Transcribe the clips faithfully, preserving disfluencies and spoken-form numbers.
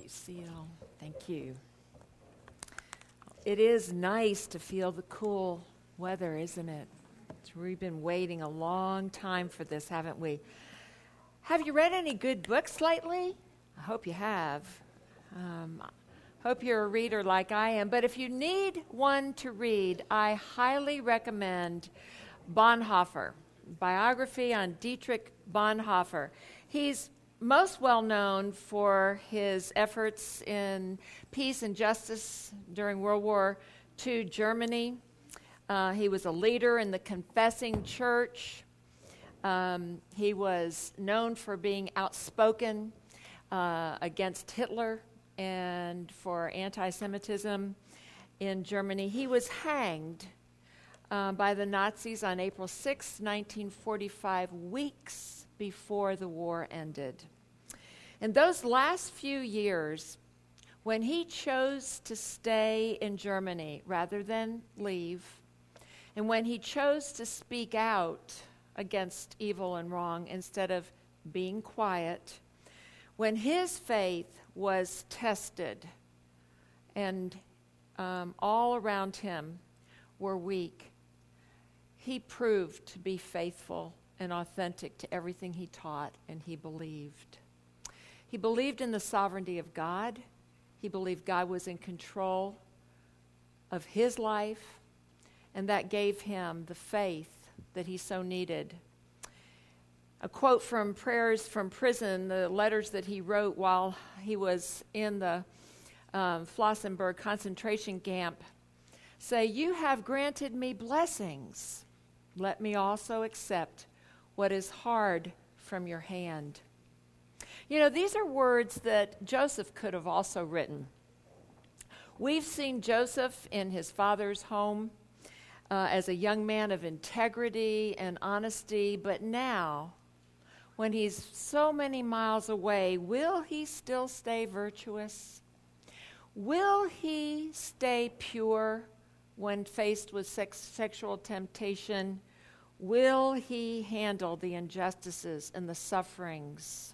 Lucille. Thank you. It is nice to feel the cool weather, isn't it? We've been waiting a long time for this, haven't we? Have you read any good books lately? I hope you have. Um, hope you're a reader like I am. But if you need one to read, I highly recommend Bonhoeffer, biography on Dietrich Bonhoeffer. He's most well known for his efforts in peace and justice during World War Two Germany. Uh, he was a leader in the Confessing Church. Um, he was known for being outspoken uh, against Hitler and for anti-Semitism in Germany. He was hanged uh, by the Nazis on April sixth, nineteen forty-five, weeks before the war ended. In those last few years, when he chose to stay in Germany rather than leave, and when he chose to speak out against evil and wrong instead of being quiet, when his faith was tested and um, all around him were weak, he proved to be faithful and authentic to everything he taught and he believed. He believed in the sovereignty of God. He believed God was in control of his life, and that gave him the faith that he so needed. A quote from Prayers from Prison, the letters that he wrote while he was in the um, Flossenburg concentration camp, say, "You have granted me blessings. Let me also accept what is hard from your hand." You know, these are words that Joseph could have also written. We've seen Joseph in his father's home uh, as a young man of integrity and honesty, but now, when he's so many miles away, will he still stay virtuous? Will he stay pure when faced with sex- sexual temptation? Will he handle the injustices and the sufferings?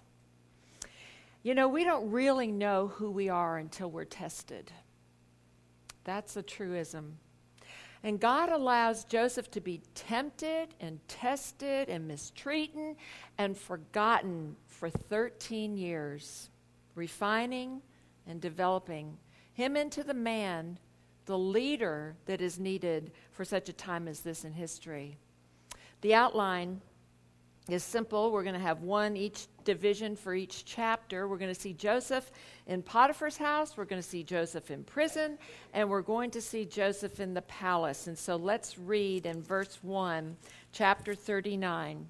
You know, we don't really know who we are until we're tested. That's a truism. And God allows Joseph to be tempted and tested and mistreated and forgotten for thirteen years, refining and developing him into the man, the leader that is needed for such a time as this in history. The outline is simple. We're going to have one each division for each chapter. We're going to see Joseph in Potiphar's house. We're going to see Joseph in prison. And we're going to see Joseph in the palace. And so let's read in verse one, chapter thirty-nine.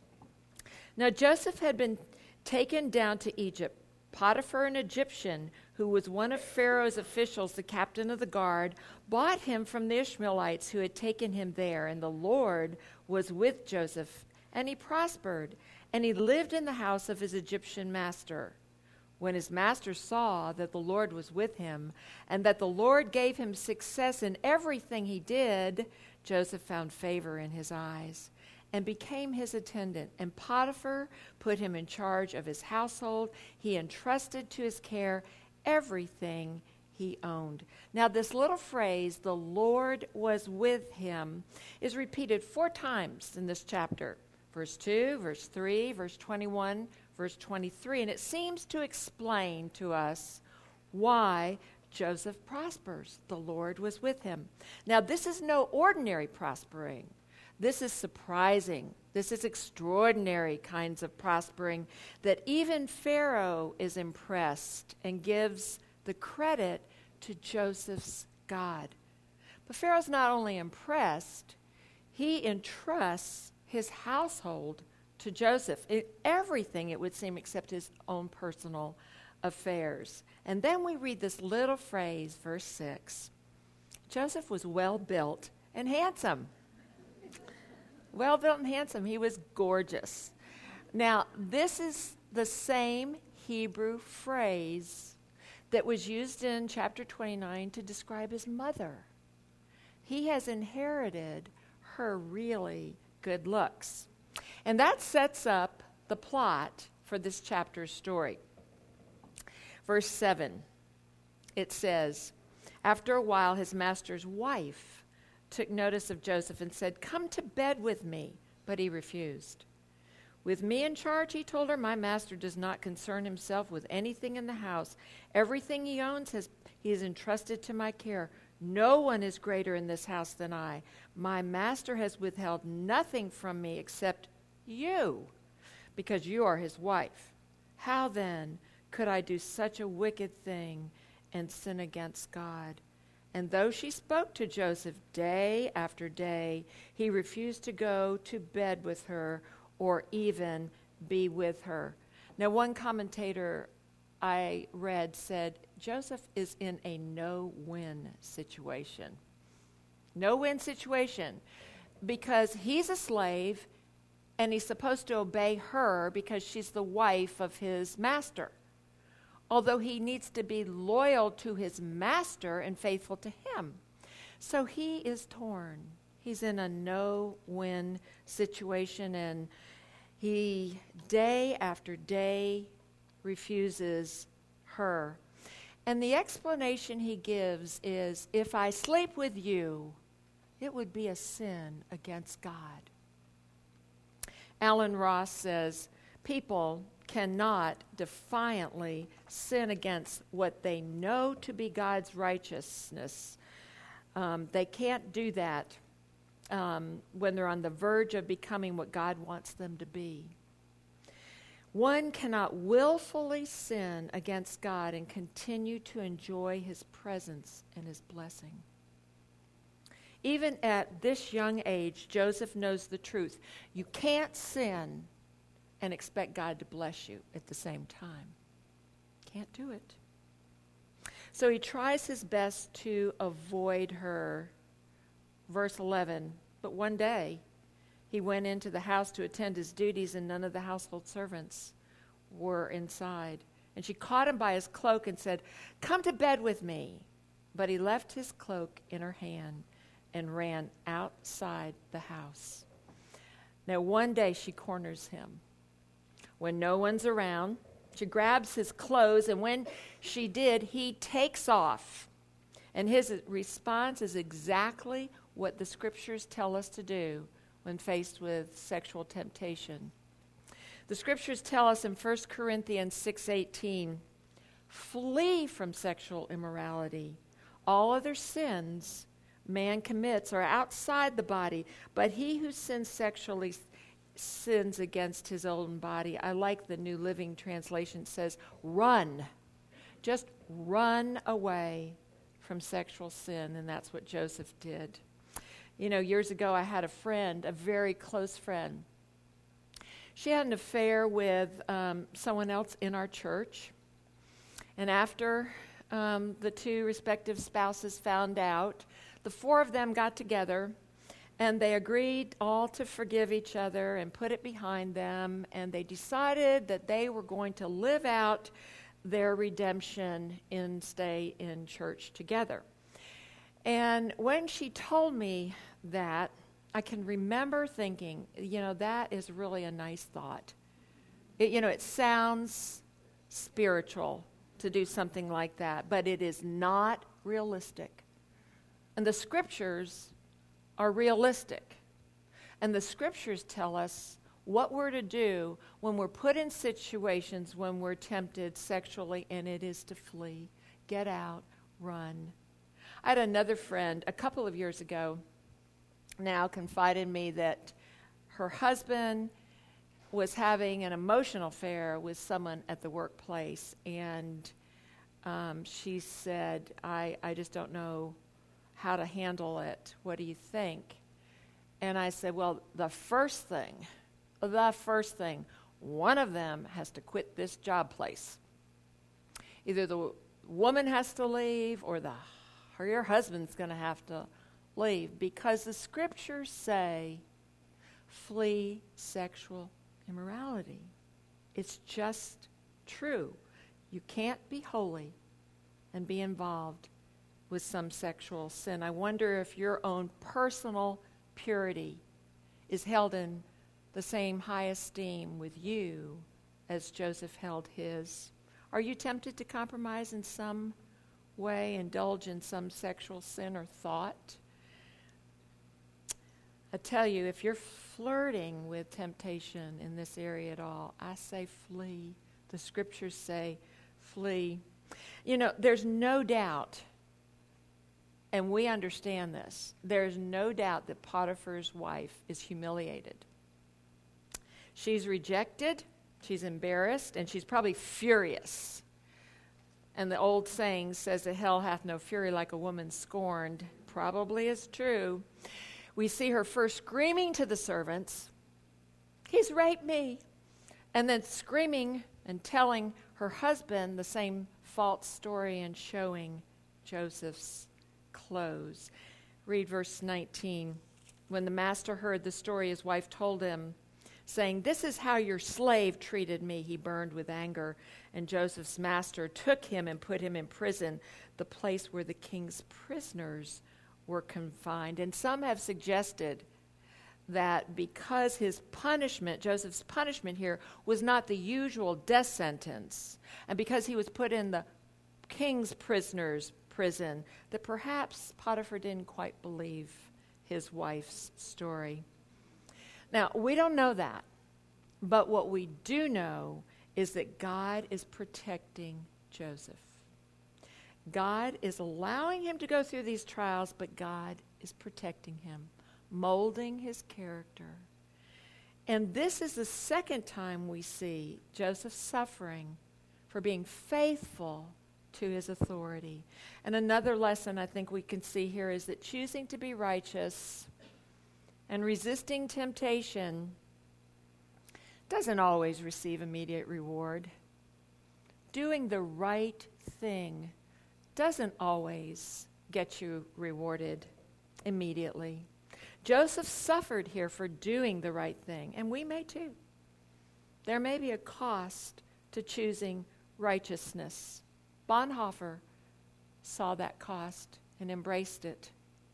Now Joseph had been taken down to Egypt. Potiphar, an Egyptian, who was one of Pharaoh's officials, the captain of the guard, bought him from the Ishmaelites who had taken him there. And the Lord was with Joseph, and he prospered, and he lived in the house of his Egyptian master. When his master saw that the Lord was with him, and that the Lord gave him success in everything he did, Joseph found favor in his eyes, and became his attendant. And Potiphar put him in charge of his household. He entrusted to his care everything he owned. Now this little phrase, "the Lord was with him," is repeated four times in this chapter. Verse two, verse three, verse twenty-one, verse twenty-three. And it seems to explain to us why Joseph prospers. The Lord was with him. Now, this is no ordinary prospering. This is surprising. This is extraordinary kinds of prospering that even Pharaoh is impressed and gives the credit to Joseph's God. But Pharaoh's not only impressed, he entrusts his household to Joseph. It, everything, it would seem, except his own personal affairs. And then we read this little phrase, verse six. Joseph was well built and handsome. Well built and handsome. He was gorgeous. Now, this is the same Hebrew phrase that was used in chapter twenty-nine to describe his mother. He has inherited her really good looks. And that sets up the plot for this chapter's story. Verse seven, it says, after a while his master's wife took notice of Joseph and said, "Come to bed with me." But he refused. "With me in charge," he told her, "my master does not concern himself with anything in the house. Everything he owns has he has entrusted to my care. No one is greater in this house than I. My master has withheld nothing from me except you, because you are his wife. How then could I do such a wicked thing and sin against God?" And though she spoke to Joseph day after day, he refused to go to bed with her or even be with her. Now, one commentator I read said Joseph is in a no-win situation. No-win situation because he's a slave and he's supposed to obey her because she's the wife of his master. Although he needs to be loyal to his master and faithful to him. So he is torn. He's in a no-win situation, and he, day after day, refuses her. And the explanation he gives is, if I sleep with you, it would be a sin against God. Alan Ross says, people cannot defiantly sin against what they know to be God's righteousness. Um, they can't do that um, when they're on the verge of becoming what God wants them to be. One cannot willfully sin against God and continue to enjoy his presence and his blessing. Even at this young age, Joseph knows the truth. You can't sin and expect God to bless you at the same time. Can't do it. So he tries his best to avoid her. Verse eleven, but one day he went into the house to attend his duties, and none of the household servants were inside. And she caught him by his cloak and said, "Come to bed with me." But he left his cloak in her hand and ran outside the house. Now one day she corners him. When no one's around, she grabs his clothes, and when she did, he takes off. And his response is exactly what the scriptures tell us to do when faced with sexual temptation. The scriptures tell us in First Corinthians six eighteen, flee from sexual immorality. All other sins man commits are outside the body, but he who sins sexually sins against his own body. I like the New Living Translation. It says, run. Just run away from sexual sin, and that's what Joseph did. You know, years ago I had a friend, a very close friend. She had an affair with um, someone else in our church, and after um, the two respective spouses found out, the four of them got together and they agreed all to forgive each other and put it behind them, and they decided that they were going to live out their redemption and stay in church together. And when she told me that, I can remember thinking, you know, that is really a nice thought. It, you know, it sounds spiritual to do something like that, but it is not realistic. And the scriptures are realistic. And the scriptures tell us what we're to do when we're put in situations when we're tempted sexually, and it is to flee, get out, run. I had another friend a couple of years ago now confided in me that her husband was having an emotional affair with someone at the workplace, and um, she said, I, I just don't know how to handle it. What do you think? And I said, well, the first thing, the first thing, one of them has to quit this job place. Either the woman has to leave or the or your husband's going to have to leave, because the scriptures say flee sexual immorality. It's just true. You can't be holy and be involved with some sexual sin. I wonder if your own personal purity is held in the same high esteem with you as Joseph held his. Are you tempted to compromise in some way, indulge in some sexual sin or thought? I tell you, if you're flirting with temptation in this area at all, I say flee. The scriptures say flee. You know, there's no doubt, and we understand this, there's no doubt that Potiphar's wife is humiliated. She's rejected, she's embarrassed, and she's probably furious. And the old saying says that hell hath no fury like a woman scorned. Probably is true. We see her first screaming to the servants, "He's raped me," and then screaming and telling her husband the same false story and showing Joseph's clothes. Read verse nineteen. When the master heard the story, his wife told him, saying, "This is how your slave treated me." He burned with anger, and Joseph's master took him and put him in prison, the place where the king's prisoners were confined. And some have suggested that because his punishment, Joseph's punishment here, was not the usual death sentence, and because he was put in the king's prisoners' prison, that perhaps Potiphar didn't quite believe his wife's story. Now, we don't know that, but what we do know is that God is protecting Joseph. God is allowing him to go through these trials, but God is protecting him, molding his character. And this is the second time we see Joseph suffering for being faithful to his authority. And another lesson I think we can see here is that choosing to be righteous and resisting temptation doesn't always receive immediate reward. Doing the right thing doesn't always get you rewarded immediately. Joseph suffered here for doing the right thing, and we may too. There may be a cost to choosing righteousness. Bonhoeffer saw that cost and embraced it.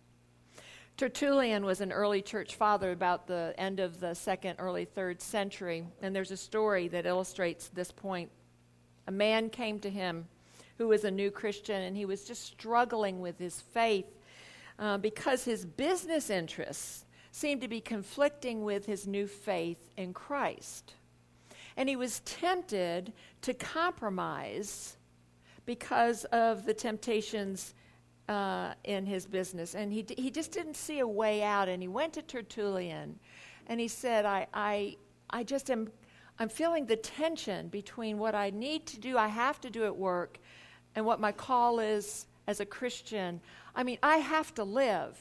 Tertullian was an early church father about the end of the second, early third century, and there's a story that illustrates this point. A man came to him who was a new Christian, and he was just struggling with his faith uh, because his business interests seemed to be conflicting with his new faith in Christ. And he was tempted to compromise because of the temptations uh, in his business. And he d- he just didn't see a way out, and he went to Tertullian, and he said, I, I, I just am, I'm feeling the tension between what I need to do, I have to do at work, and what my call is as a Christian. I mean, I have to live.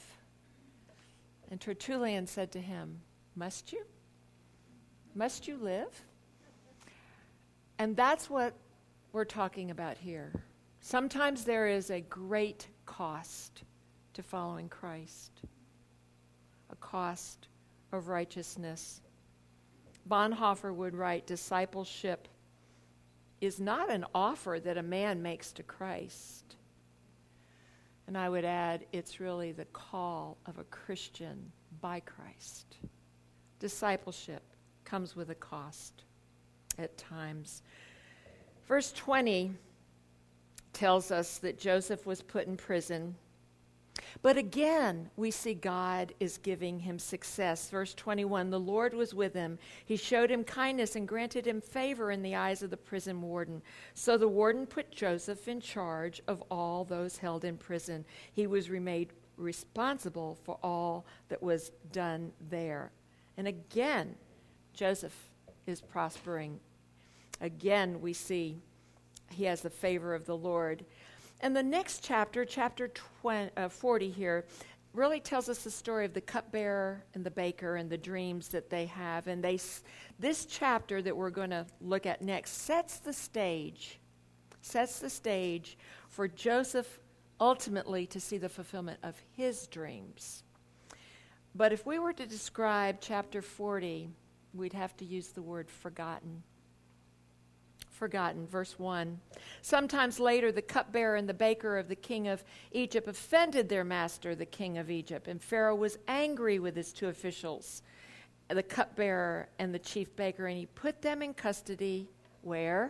And Tertullian said to him, must you? Must you live? And that's what we're talking about here. Sometimes there is a great cost to following Christ, a cost of righteousness. Bonhoeffer would write, discipleship is not an offer that a man makes to Christ. And I would add, it's really the call of a Christian by Christ. Discipleship comes with a cost at times. Verse twenty tells us that Joseph was put in prison. But again, we see God is giving him success. Verse twenty-one, the Lord was with him. He showed him kindness and granted him favor in the eyes of the prison warden. So the warden put Joseph in charge of all those held in prison. He was made responsible for all that was done there. And again, Joseph is prospering. Again, we see he has the favor of the Lord. And the next chapter, chapter twenty, uh, forty here, really tells us the story of the cupbearer and the baker and the dreams that they have. And they, this chapter that we're going to look at next sets the stage, sets the stage for Joseph ultimately to see the fulfillment of his dreams. But if we were to describe chapter forty, we'd have to use the word forgotten. Forgotten. Verse one. Sometimes later, the cupbearer and the baker of the king of Egypt offended their master, the king of Egypt, and Pharaoh was angry with his two officials, the cupbearer and the chief baker, and he put them in custody. Where?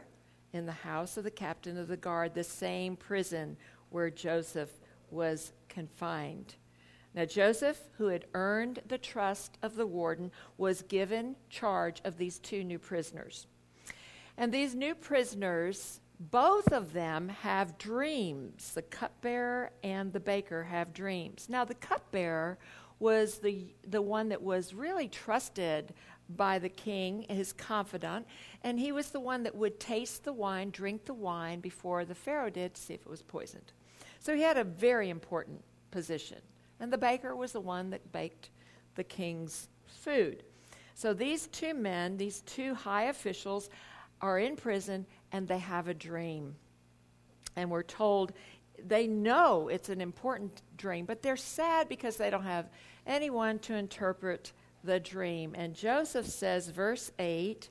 in the house of the captain of the guard, the same prison where Joseph was confined. Now Joseph, who had earned the trust of the warden, was given charge of these two new prisoners. And these new prisoners, both of them have dreams. The cupbearer and the baker have dreams. Now the cupbearer was the the one that was really trusted by the king, his confidant, and he was the one that would taste the wine, drink the wine before the Pharaoh did to see if it was poisoned. So he had a very important position. And the baker was the one that baked the king's food. So these two men, these two high officials, are in prison and they have a dream. And we're told they know it's an important dream, but they're sad because they don't have anyone to interpret the dream. And Joseph says, verse eight,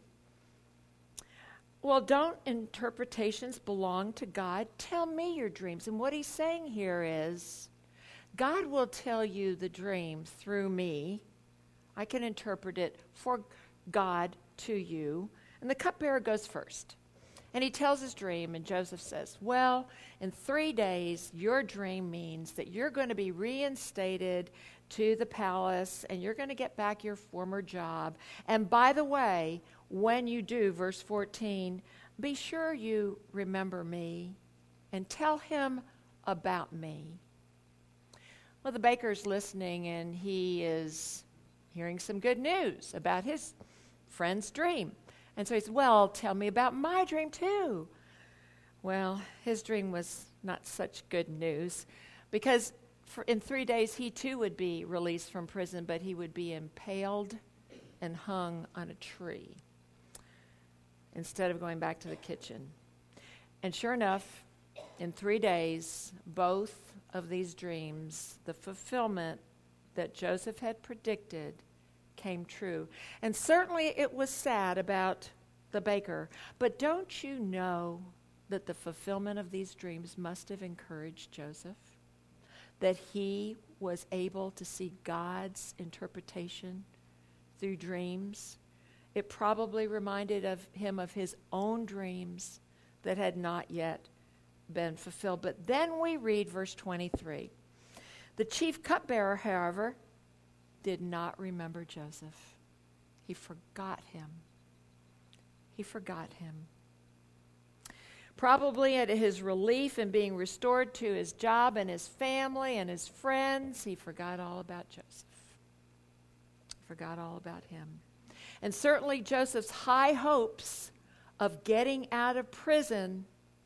well, don't interpretations belong to God? Tell me your dreams. And what he's saying here is, God will tell you the dream through me. I can interpret it for God to you. And the cupbearer goes first. And he tells his dream, and Joseph says, well, in three days, your dream means that you're going to be reinstated to the palace, and you're going to get back your former job. And by the way, when you do, verse fourteen, be sure you remember me and tell him about me. Well, the baker's listening, and he is hearing some good news about his friend's dream. And so he says, well, tell me about my dream too. Well, his dream was not such good news, because for in three days he too would be released from prison, but he would be impaled and hung on a tree instead of going back to the kitchen. And sure enough, in three days, both of these dreams, the fulfillment that Joseph had predicted, came true. And certainly it was sad about the baker, but don't you know that the fulfillment of these dreams must have encouraged Joseph? That he was able to see God's interpretation through dreams? It probably reminded of him of his own dreams that had not yet been fulfilled. But then we read verse twenty-three. The chief cupbearer, however, did not remember Joseph. He forgot him. He forgot him. Probably at his relief in being restored to his job and his family and his friends, he forgot all about Joseph. Forgot all about him. And certainly Joseph's high hopes of getting out of prison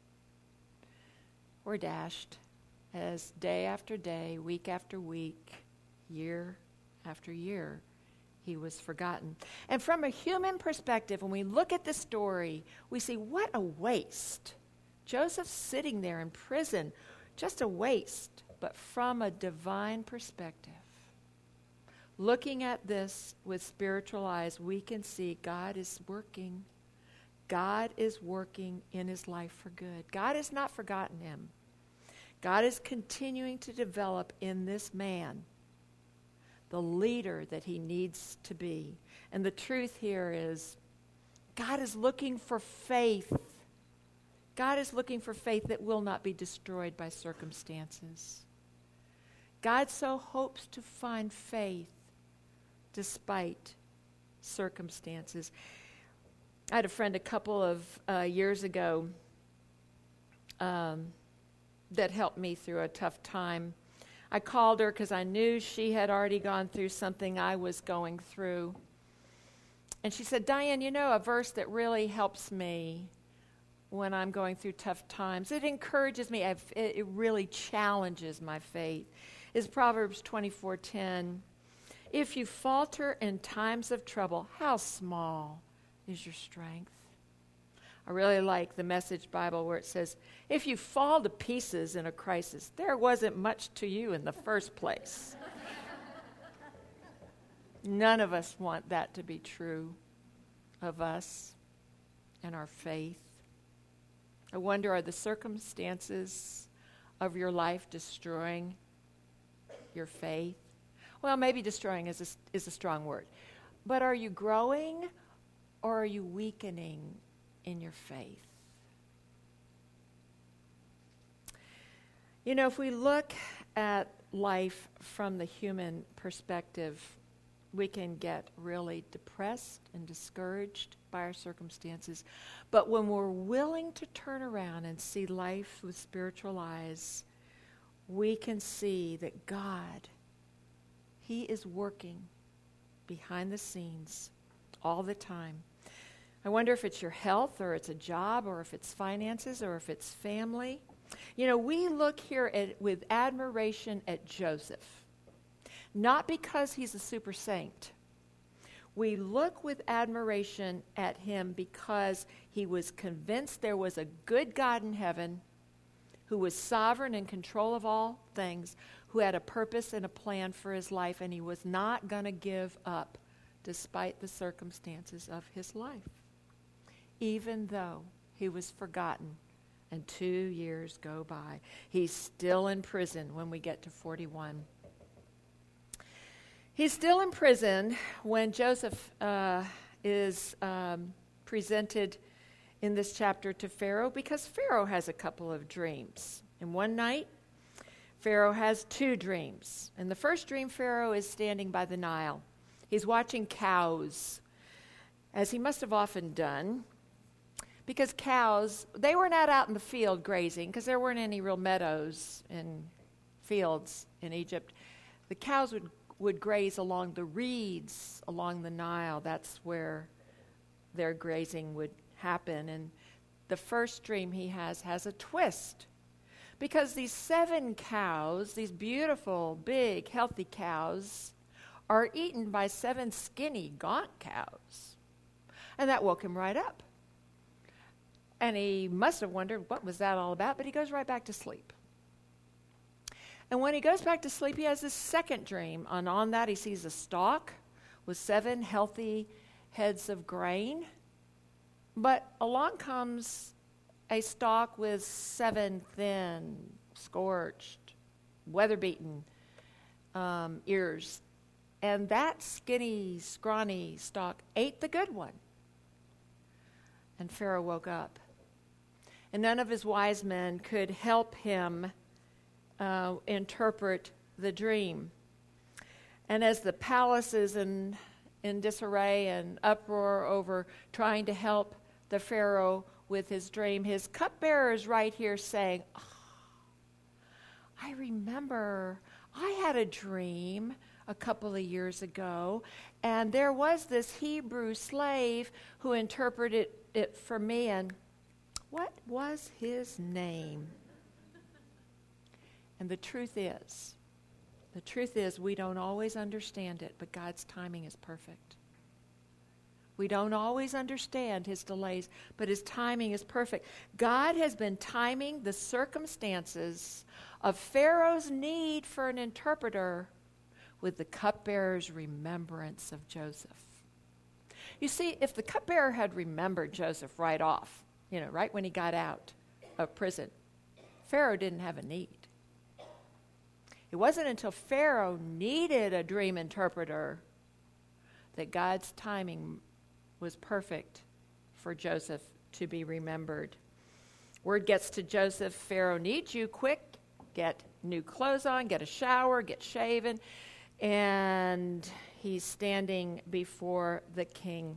were dashed as day after day, week after week, year after year, he was forgotten. And from a human perspective, when we look at the story, we see what a waste. Joseph's sitting there in prison, just a waste. But from a divine perspective, looking at this with spiritual eyes, we can see God is working. God is working in his life for good. God has not forgotten him. God is continuing to develop in this man the leader that he needs to be. And the truth here is, God is looking for faith. God is looking for faith that will not be destroyed by circumstances. God so hopes to find faith despite circumstances. I had a friend a couple of uh, years ago um, that helped me through a tough time. I called her because I knew she had already gone through something I was going through. And she said, Diane, you know, a verse that really helps me when I'm going through tough times, it encourages me, I've, it, it really challenges my faith, is Proverbs twenty-four ten. If you falter in times of trouble, how small is your strength? I really like the Message Bible where it says, if you fall to pieces in a crisis, there wasn't much to you in the first place. None of us want that to be true of us and our faith. I wonder, are the circumstances of your life destroying your faith? Well, maybe destroying is a, is a strong word. But are you growing or are you weakening in your faith? You know, if we look at life from the human perspective, we can get really depressed and discouraged by our circumstances. But when we're willing to turn around and see life with spiritual eyes, we can see that God, He is working behind the scenes all the time. I wonder if it's your health, or it's a job, or if it's finances, or if it's family. You know, we look here at, with admiration at Joseph, not because he's a super saint. We look with admiration at him because he was convinced there was a good God in heaven who was sovereign in control of all things, who had a purpose and a plan for his life, and he was not going to give up despite the circumstances of his life, even though he was forgotten and two years go by. He's still in prison when we get to forty-one. He's still in prison when Joseph uh, is um, presented in this chapter to Pharaoh, because Pharaoh has a couple of dreams. And one night, Pharaoh has two dreams. In the first dream, Pharaoh is standing by the Nile. He's watching cows, as he must have often done, because cows, they were not out in the field grazing, because there weren't any real meadows and fields in Egypt. The cows would, would graze along the reeds along the Nile. That's where their grazing would happen. And the first dream he has has a twist, because these seven cows, these beautiful, big, healthy cows, are eaten by seven skinny, gaunt cows. And that woke him right up. And he must have wondered, what was that all about? But he goes right back to sleep. And when he goes back to sleep, he has this second dream. And on that, he sees a stalk with seven healthy heads of grain. But along comes a stalk with seven thin, scorched, weather-beaten um, ears. And that skinny, scrawny stalk ate the good one. And Pharaoh woke up. And none of his wise men could help him uh, interpret the dream. And as the palace is in, in disarray and uproar over trying to help the Pharaoh with his dream, his cupbearer is right here saying, oh, I remember I had a dream a couple of years ago, and there was this Hebrew slave who interpreted it for me, and what was his name? And the truth is, the truth is we don't always understand it, but God's timing is perfect. We don't always understand his delays, but his timing is perfect. God has been timing the circumstances of Pharaoh's need for an interpreter with the cupbearer's remembrance of Joseph. You see, if the cupbearer had remembered Joseph right off, you know, right when he got out of prison, Pharaoh didn't have a need. It wasn't until Pharaoh needed a dream interpreter that God's timing was perfect for Joseph to be remembered. Word gets to Joseph, Pharaoh needs you, quick, get new clothes on, get a shower, get shaven, and he's standing before the king.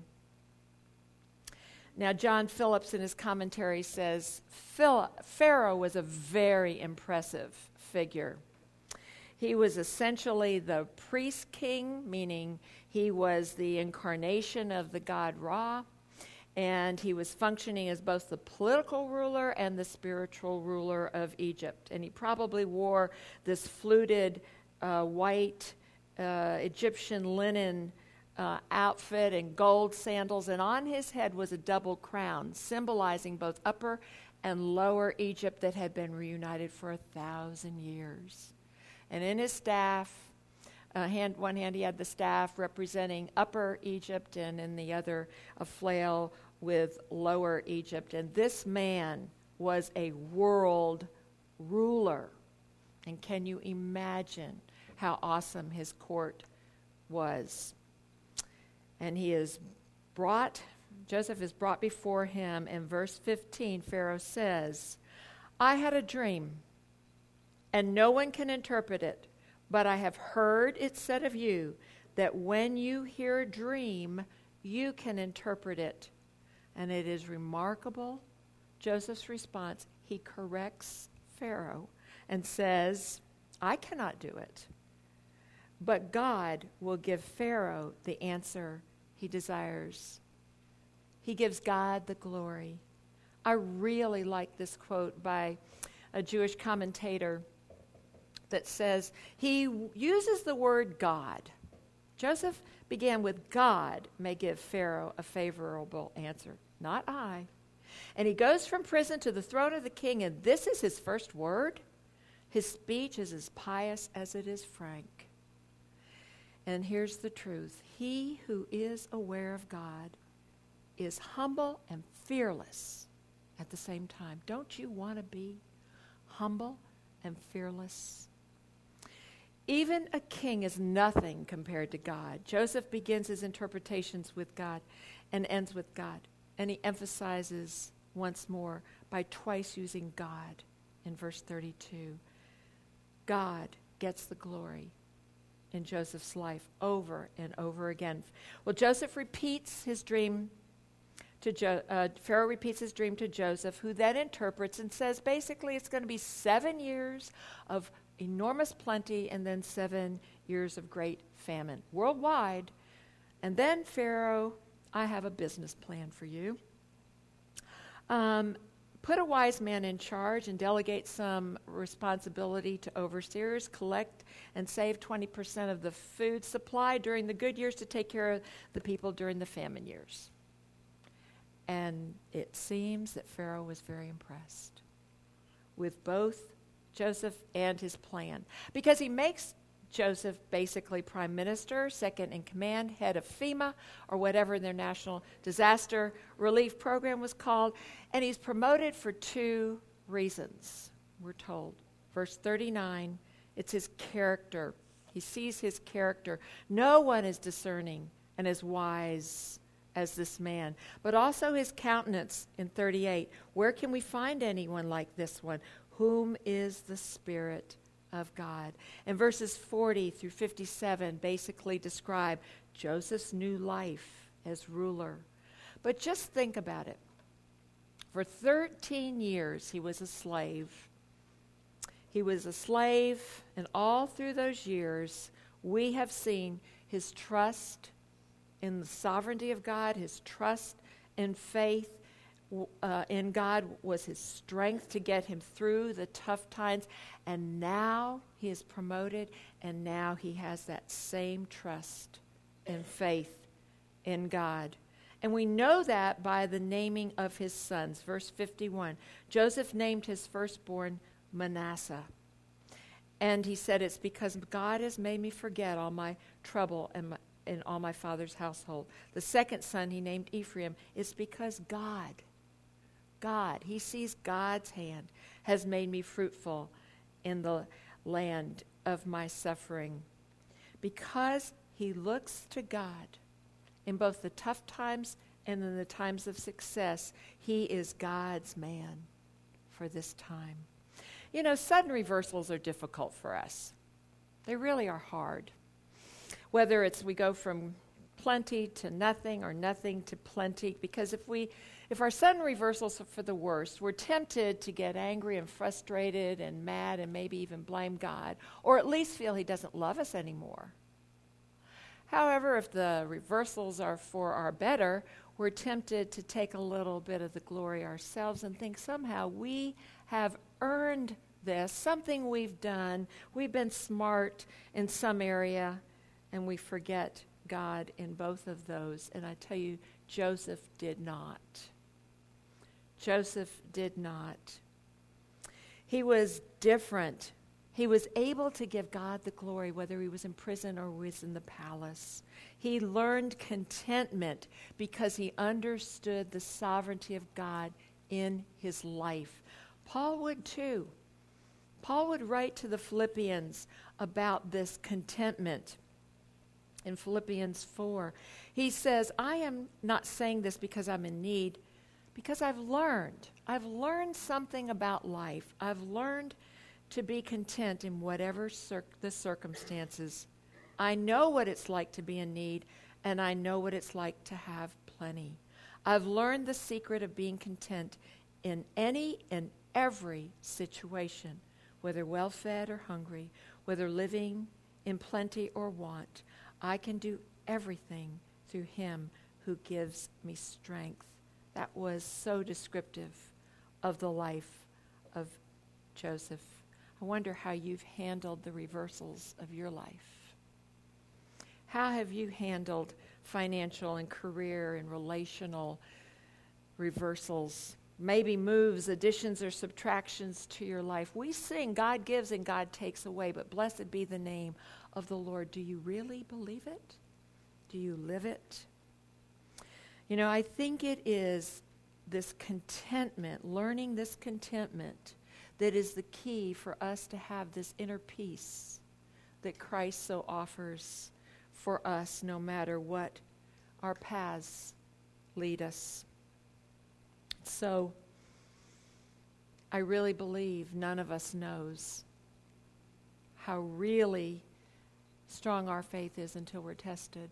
Now, John Phillips in his commentary says, Pharaoh was a very impressive figure. He was essentially the priest king, meaning he was the incarnation of the god Ra, and he was functioning as both the political ruler and the spiritual ruler of Egypt. And he probably wore this fluted uh, white uh, Egyptian linen uh, outfit and gold sandals, and on his head was a double crown, symbolizing both upper and lower Egypt that had been reunited for a thousand years. And in his staff, uh, hand, one hand he had the staff representing Upper Egypt, and in the other a flail with Lower Egypt. And this man was a world ruler. And can you imagine how awesome his court was? And he is brought, Joseph is brought before him. In verse fifteen, Pharaoh says, I had a dream. and no one can interpret it. But I have heard it said of you that when you hear a dream, you can interpret it. And it is remarkable, Joseph's response. He corrects Pharaoh and says, I cannot do it. But God will give Pharaoh the answer he desires. He gives God the glory. I really like this quote by a Jewish commentator that says, he w- uses the word God. Joseph began with, God may give Pharaoh a favorable answer, not I. And he goes from prison to the throne of the king, and this is his first word. His speech is as pious as it is frank. And here's the truth. He who is aware of God is humble and fearless at the same time. Don't you want to be humble and fearless? Even a king is nothing compared to God. Joseph begins his interpretations with God and ends with God. And he emphasizes once more by twice using God in verse thirty-two. God gets the glory in Joseph's life over and over again. Well, Joseph repeats his dream to jo- uh, Pharaoh repeats his dream to Joseph, who then interprets and says basically it's going to be seven years of enormous plenty and then seven years of great famine worldwide. And then Pharaoh, I have a business plan for you. Um, put a wise man in charge and delegate some responsibility to overseers, collect and save twenty percent of the food supply during the good years to take care of the people during the famine years. And it seems that Pharaoh was very impressed with both Joseph and his plan, because he makes Joseph basically prime minister, second in command, head of FEMA, or whatever their national disaster relief program was called, and he's promoted for two reasons, we're told. Verse thirty-nine, it's his character. He sees his character. No one is discerning and as wise as this man, but also his countenance in thirty-eight. Where can we find anyone like this one? Whom is the Spirit of God? And verses forty through fifty-seven basically describe Joseph's new life as ruler. But just think about it. For thirteen years he was a slave. He was a slave, and all through those years we have seen his trust in the sovereignty of God, his trust and faith uh, in God was his strength to get him through the tough times. And now he is promoted, and now he has that same trust and faith in God. And we know that by the naming of his sons. Verse fifty-one, Joseph named his firstborn Manasseh. And he said, it's because God has made me forget all my trouble and my in all my father's household. The second son he named Ephraim. It's because God, God, he sees God's hand has made me fruitful in the land of my suffering. Because he looks to God in both the tough times and in the times of success, he is God's man for this time. You know, sudden reversals are difficult for us. They really are hard. Whether it's we go from plenty to nothing or nothing to plenty, because if we, if our sudden reversals are for the worst, we're tempted to get angry and frustrated and mad and maybe even blame God, or at least feel he doesn't love us anymore. However, if the reversals are for our better, we're tempted to take a little bit of the glory ourselves and think somehow we have earned this, something we've done, we've been smart in some area, and we forget God in both of those. And I tell you, Joseph did not. Joseph did not. He was different. He was able to give God the glory, whether he was in prison or was in the palace. He learned contentment because he understood the sovereignty of God in his life. Paul would too. Paul would write to the Philippians about this contentment. In Philippians four, he says, I am not saying this because I'm in need, because I've learned. I've learned something about life. I've learned to be content in whatever cir- the circumstances. I know what it's like to be in need, and I know what it's like to have plenty. I've learned the secret of being content in any and every situation, whether well-fed or hungry, whether living in plenty or want. I can do everything through him who gives me strength. That was so descriptive of the life of Joseph. I wonder how you've handled the reversals of your life. How have you handled financial and career and relational reversals? Maybe moves, additions, or subtractions to your life. We sing, God gives and God takes away, but blessed be the name of the Lord. Do you really believe it? Do you live it? You know, I think it is this contentment, learning this contentment, that is the key for us to have this inner peace that Christ so offers for us, no matter what our paths lead us. So, I really believe none of us knows how really strong our faith is until we're tested.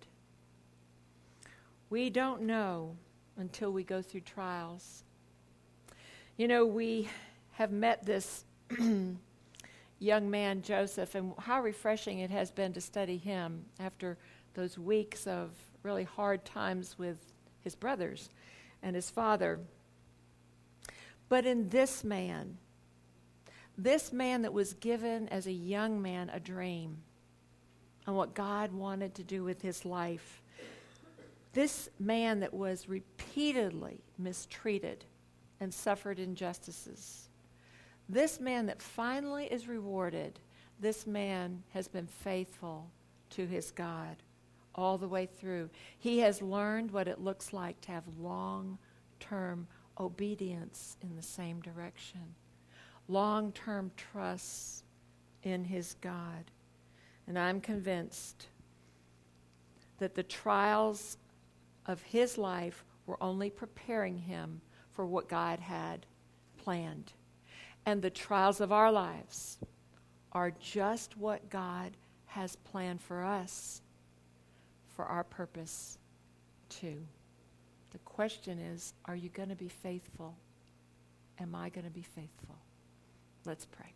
We don't know until we go through trials. You know, we have met this young man, Joseph, and how refreshing it has been to study him after those weeks of really hard times with his brothers and his father. But in this man, this man that was given as a young man a dream on what God wanted to do with his life, this man that was repeatedly mistreated and suffered injustices, this man that finally is rewarded, this man has been faithful to his God all the way through. He has learned what it looks like to have long-term obedience in the same direction, long-term trust in his God. And I'm convinced that the trials of his life were only preparing him for what God had planned. And the trials of our lives are just what God has planned for us, for our purpose too. The question is, are you going to be faithful? Am I going to be faithful? Let's pray.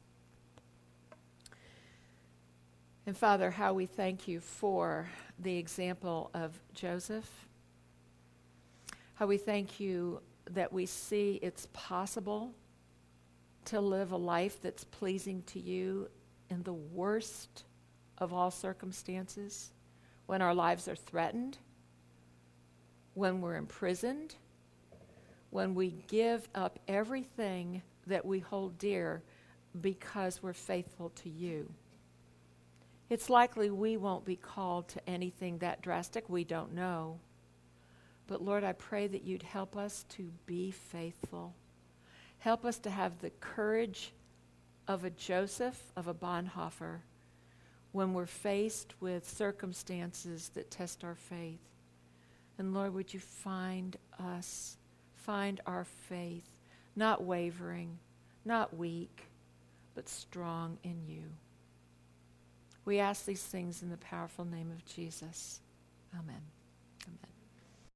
And Father, how we thank you for the example of Joseph. How we thank you that we see it's possible to live a life that's pleasing to you in the worst of all circumstances, when our lives are threatened, when we're imprisoned, when we give up everything that we hold dear because we're faithful to you. It's likely we won't be called to anything that drastic. We don't know. But Lord, I pray that you'd help us to be faithful. Help us to have the courage of a Joseph, of a Bonhoeffer, when we're faced with circumstances that test our faith. And Lord, would you find us, find our faith, not wavering, not weak, but strong in you. We ask these things in the powerful name of Jesus. Amen. Amen.